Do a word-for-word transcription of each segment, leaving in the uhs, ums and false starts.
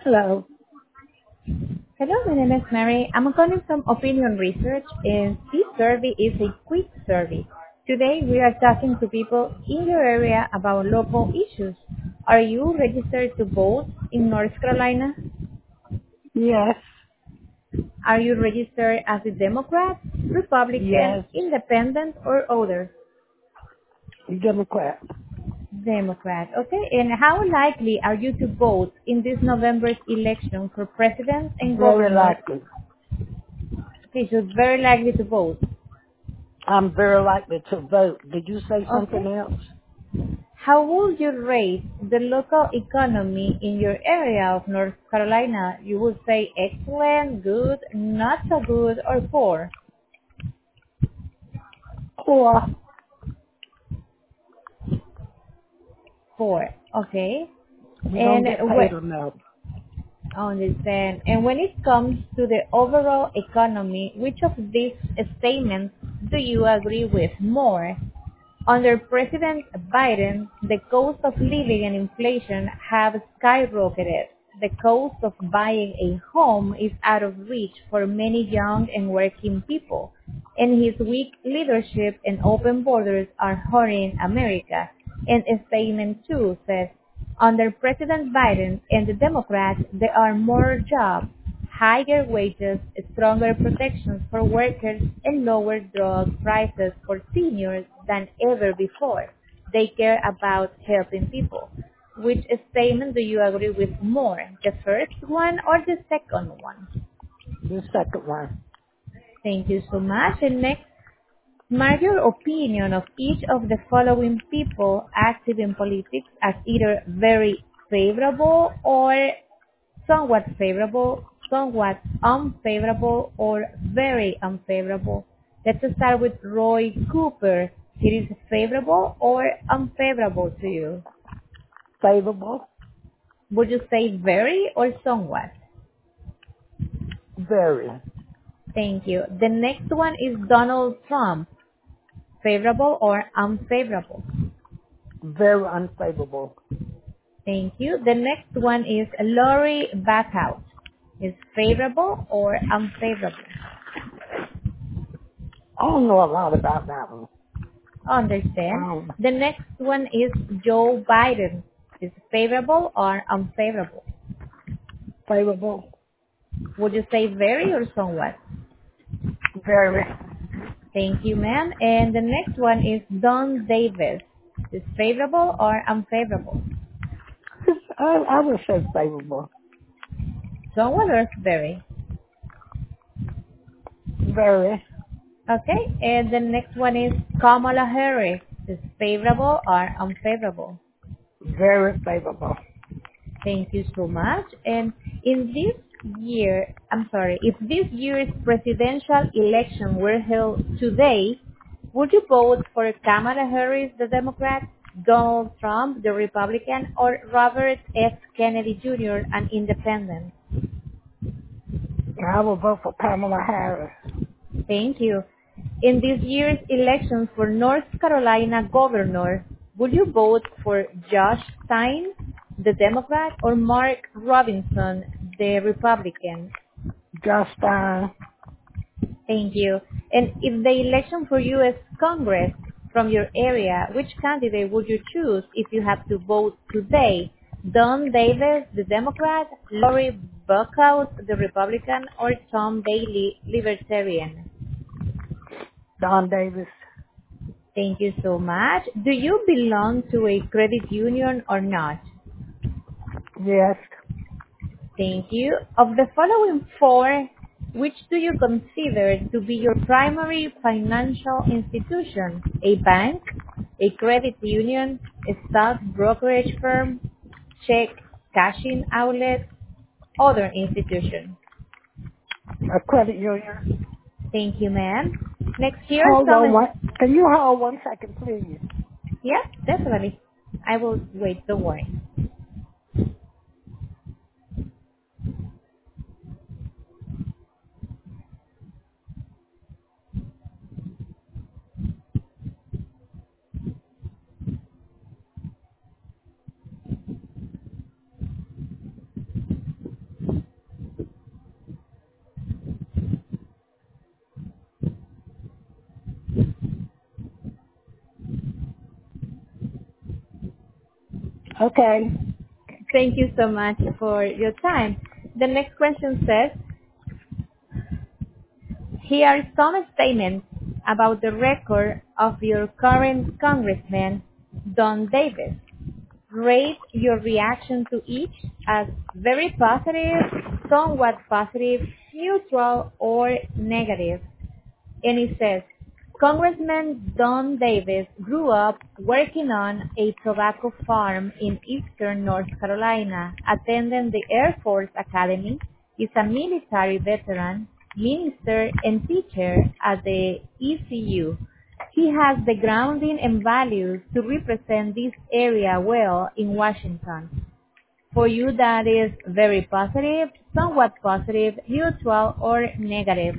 Hello. Hello, my name is Mary. I'm calling from Opinion Research, and this survey is a quick survey. Today, we are talking to people in your area about local issues. Are you registered to vote in North Carolina? Yes. Are you registered as a Democrat, Republican, Yes. Independent, or other? Democrat. Democrat. Okay, and how likely are you to vote in this November's election for president and Very governor? likely. Okay, so very likely to vote. I'm very likely to vote. Did you say something Okay. else? How would you rate the local economy in your area of North Carolina? You would say excellent, good, not so good, or poor? Or Poor. Okay. we don't And get paid what? enough. Understand. And when it comes to the overall economy, which of these statements do you agree with more? Under President Biden, the cost of living and inflation have skyrocketed. The cost of buying a home is out of reach for many young and working people, and his weak leadership and open borders are hurting America. And Statement two says, under President Biden and the Democrats, there are more jobs, higher wages, stronger protections for workers, and lower drug prices for seniors than ever before. They care about helping people. Which statement do you agree with more, the first one or the second one? The second one. Thank you so much. And next, mark your opinion of each of the following people active in politics as either very favorable or somewhat favorable, somewhat unfavorable, or very unfavorable. Let's start with Roy Cooper. It is favorable or unfavorable to you? Favorable. Would you say very or somewhat? Very. Thank you. The next one is Donald Trump. Favorable or unfavorable? Very unfavorable. Thank you. The next one is Lori Backhouse. Is favorable or unfavorable? I don't know a lot about that one. Understand. Um, The next one is Joe Biden. Is favorable or unfavorable? favorable. Would you say very or somewhat? Very. Thank you, ma'am. And the next one is Don Davis. Is favorable or unfavorable? I, I would say favorable. Somewhat or very? Very. Okay. And the next one is Kamala Harris. Is favorable or unfavorable? Very favorable. Thank you so much. And in this year, I'm sorry, if this year's presidential election were held today, would you vote for Kamala Harris, the Democrat, Donald Trump, the Republican, or Robert F. Kennedy Junior, an independent? I will vote for Pamela Harris. Thank you. In this year's elections for North Carolina governor, would you vote for Josh Stein, the Democrat, or Mark Robinson, the Republican? Justine. Thank you. And if the election for U S Congress from your area, which candidate would you choose if you have to vote today? Don Davis, the Democrat, Lori Buckhouse, the Republican, or Tom Bailey, Libertarian? Don Davis. Thank you so much. Do you belong to a credit union or not? Yes. Thank you. Of the following four, which do you consider to be your primary financial institution? A bank, a credit union, a stock brokerage firm, check cashing outlet, other institution? A credit union. Thank you, ma'am. Next, here are Hold on some... one. Can you hold one second, please? Yes, definitely. I will wait, don't worry. Okay. Thank you so much for your time. The next question says, here are some statements about the record of your current Congressman, Don Davis. Rate your reaction to each as very positive, somewhat positive, neutral, or negative. And it says, Congressman Don Davis grew up working on a tobacco farm in eastern North Carolina, attending the Air Force Academy, is a military veteran, minister, and teacher at the E C U. He has the grounding and values to represent this area well in Washington. For you, that is very positive, somewhat positive, neutral, or negative.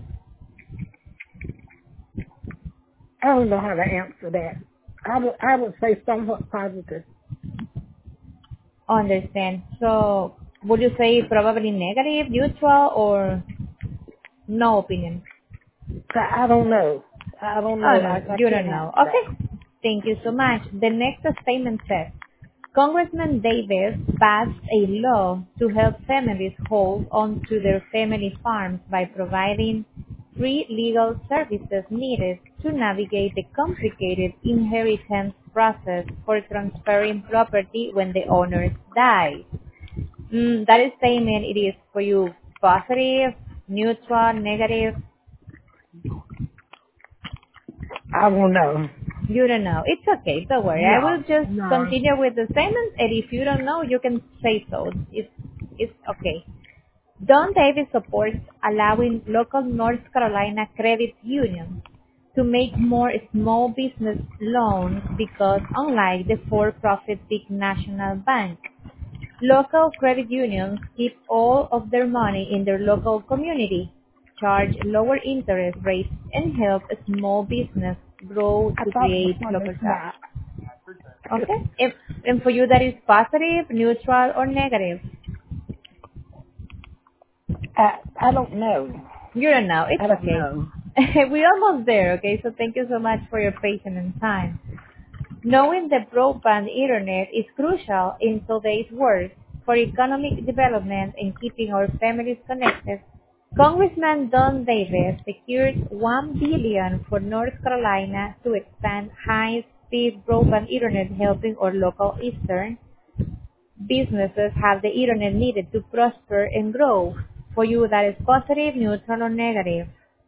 I don't know how to answer that. I would, I would say somewhat positive. Understand. So, would you say probably negative, neutral, or no opinion? So I don't know. I don't Oh, know. I, no, I you can't don't know. answer that. Okay. Thank you so much. The next statement says, Congressman Davis passed a law to help families hold on to their family farms by providing free legal services needed to navigate the complicated inheritance process for transferring property when the owners die. Mm, that statement, it is for you positive, neutral, negative. I don't know. You don't know. It's okay. Don't worry. I will No. just No. continue with the statement, and if you don't know, you can say so. It's it's okay. Don Davis supports allowing local North Carolina credit unions to make more small business loans because unlike the for-profit big national banks, local credit unions keep all of their money in their local community, charge lower interest rates, and help small business grow I to thought it was create one local that's jobs. not. Okay? If, and for you that is positive, neutral, or negative? I, I don't know. You don't know. I It's don't okay. know. We're almost there, okay? So thank you so much for your patience and time. Knowing that broadband internet is crucial in today's world for economic development and keeping our families connected, Congressman Don Davis secured one billion dollars for North Carolina to expand high-speed broadband internet, helping our local eastern businesses have the internet needed to prosper and grow. For you, that is positive, neutral, or negative.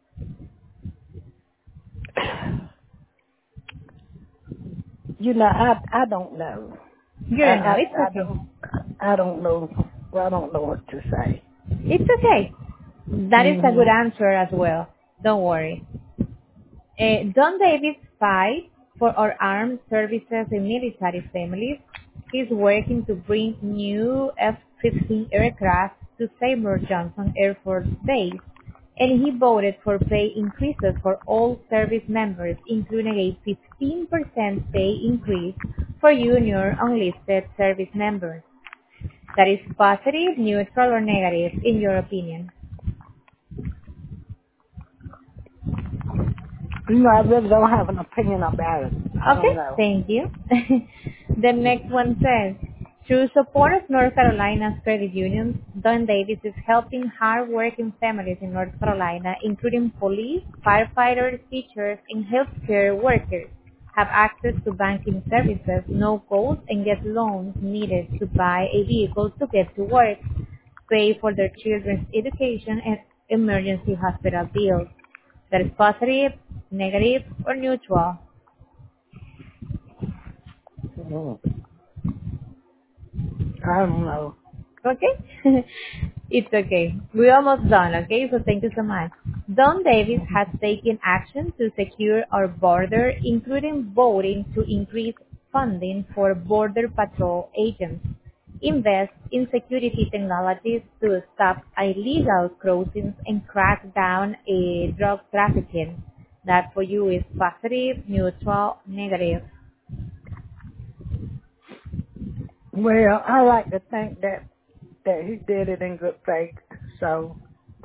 You know, I I don't know. You I don't know. I, It's I okay. don't I don't know. Well, I don't know what to say. It's okay. That is a good Mhm. answer as well. Don't worry. Uh, Don Davis fights for our armed services and military families. He's working to bring new F fifteen aircraft to Seymour Johnson Air Force Base, and he voted for pay increases for all service members, including a fifteen percent pay increase for junior enlisted service members. That is positive, neutral, or negative, in your opinion. You know, I really don't have an opinion about it. I don't Okay, know. thank you. The next one says, through support of North Carolina's credit unions, Don Davis is helping hard-working families in North Carolina, including police, firefighters, teachers, and healthcare workers, have access to banking services, no cost, and get loans needed to buy a vehicle to get to work, pay for their children's education, and emergency hospital bills. That is positive, negative, or neutral. Mhm. I don't know. Okay? It's okay. We're almost done, okay? So thank you so much. Don Davis has taken action to secure our border, including voting to increase funding for Border Patrol agents, invest in security technologies to stop illegal crossings, and crack down a drug trafficking. That for you is positive, neutral, negative. Well, I like to think that that he did it in good faith. So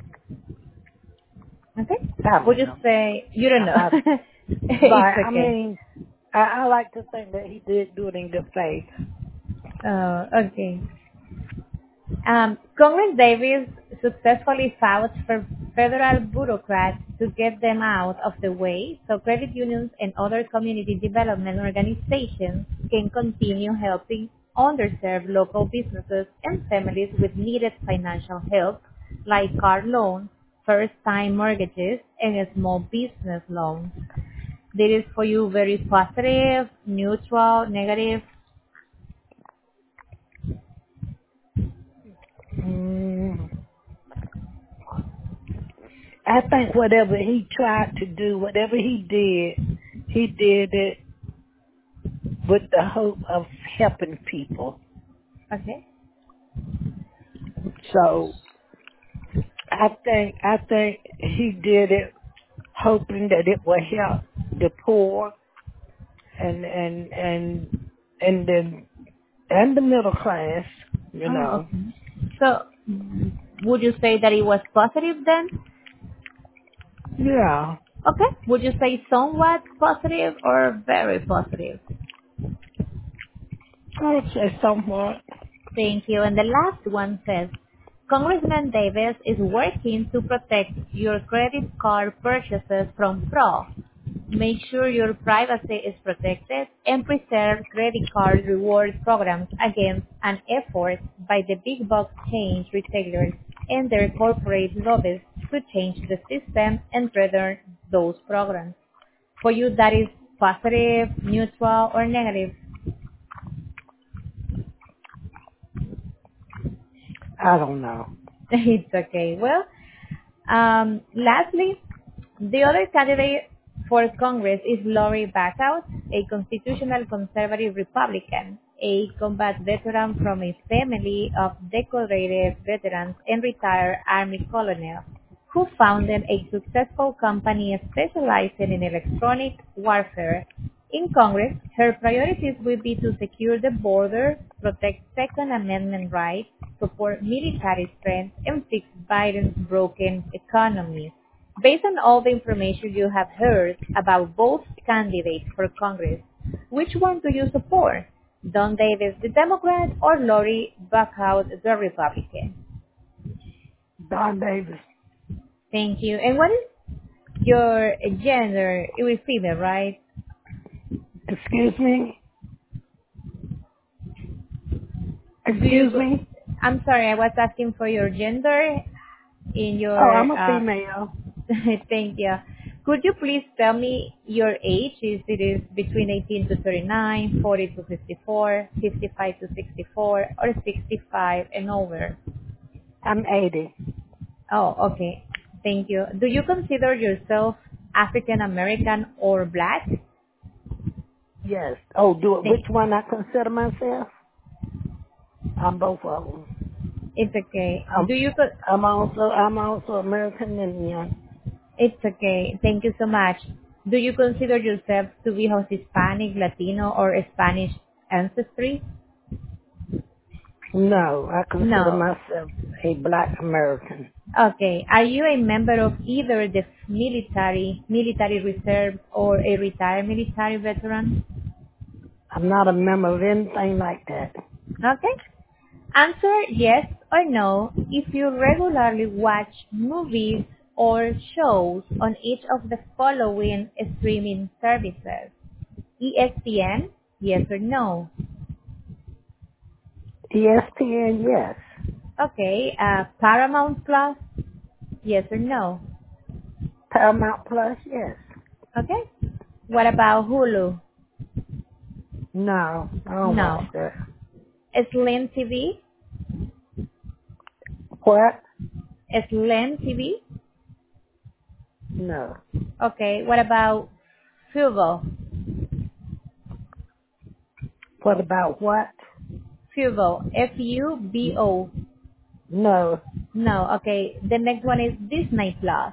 Okay? I Would don't you know. say, you don't know. I, I It's Right. I okay. mean, I, I like to think that he did do it in good faith. Uh, okay. Um, Congress Davis successfully fought for federal bureaucrats to get them out of the way so credit unions and other community development organizations can continue helping underserved local businesses and families with needed financial help like car loans, first-time mortgages, and small business loans. This is for you very positive, neutral, negative. Mm, I think whatever he tried to do, whatever he did, he did it with the hope of helping people. Okay. So I think I think he did it hoping that it would help the poor and and and and the and the middle class, you Oh, know. okay. So, mm, would you say that it was positive then? Yeah, Okay. Would you say somewhat positive or very positive? I would say somewhat. Thank you. And the last one says, Congressman Davis is working to protect your credit card purchases from fraud. Make sure your privacy is protected and preserve credit card reward programs against an effort by the big box chain retailers and their corporate lobbyists to change the system and threaten those programs. For you, that is positive, neutral, or negative? I don't know. It's okay. Well, Um, lastly, the other candidate for Congress is Lori Backhouse, a constitutional conservative Republican, a combat veteran from a family of decorated veterans and retired Army colonel, who founded a successful company specializing in electronic warfare. In Congress, her priorities will be to secure the border, protect Second Amendment rights, support military strength, and fix Biden's broken economy. Based on all the information you have heard about both candidates for Congress, which one do you support? Don Davis, the Democrat, or Lori Buckhout, the Republican? Don Davis. Thank you. And what is your gender? It was female, right? Excuse me? Do you Excuse go, me? I'm sorry, I was asking for your gender in Oh, your, I'm a uh, female. thank you. Could you please tell me your age? Is it is between eighteen to thirty-nine, forty to fifty-four, fifty-five to sixty-four, or sixty-five and over? I'm eighty. Oh, okay. Thank you. Do you consider yourself African American or black? Yes. Oh, do it. Which Thank, one I consider myself? I'm both of them. it's okay. I'm, Do you co- I'm also, I'm also American Indian. It's okay. Thank you so much. Do you consider yourself to be of Hispanic, Latino, or Spanish ancestry? No, I consider No. myself a black American. Okay. Are you a member of either the military, military reserve, or a retired military veteran? I'm not a member of anything like that. Okay. Answer yes or no if you regularly watch movies or shows on each of the following streaming services. E S P N, yes or no? E S P N, yes. Okay, uh, Paramount Plus, yes or no? Paramount Plus, yes. Okay. What about Hulu? No, I don't watch No. that. Sling T V? What? Sling T V? No. Okay. What about Fubo? What about what? Fubo. F U B O. No, No. Okay. The next one is Disney Plus.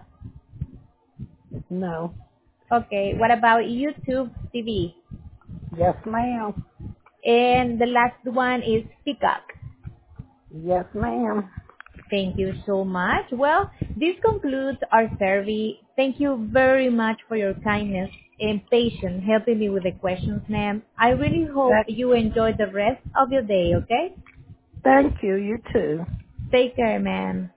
no. Okay. What about YouTube T V? Yes, ma'am. And the last one is Peacock. Yes, ma'am. Thank you so much. Well, this concludes our survey. Thank you very much for your kindness. and patient helping me with the questions, ma'am. I really hope That, you enjoy the rest of your day, okay? thank you. You too. Take care, ma'am.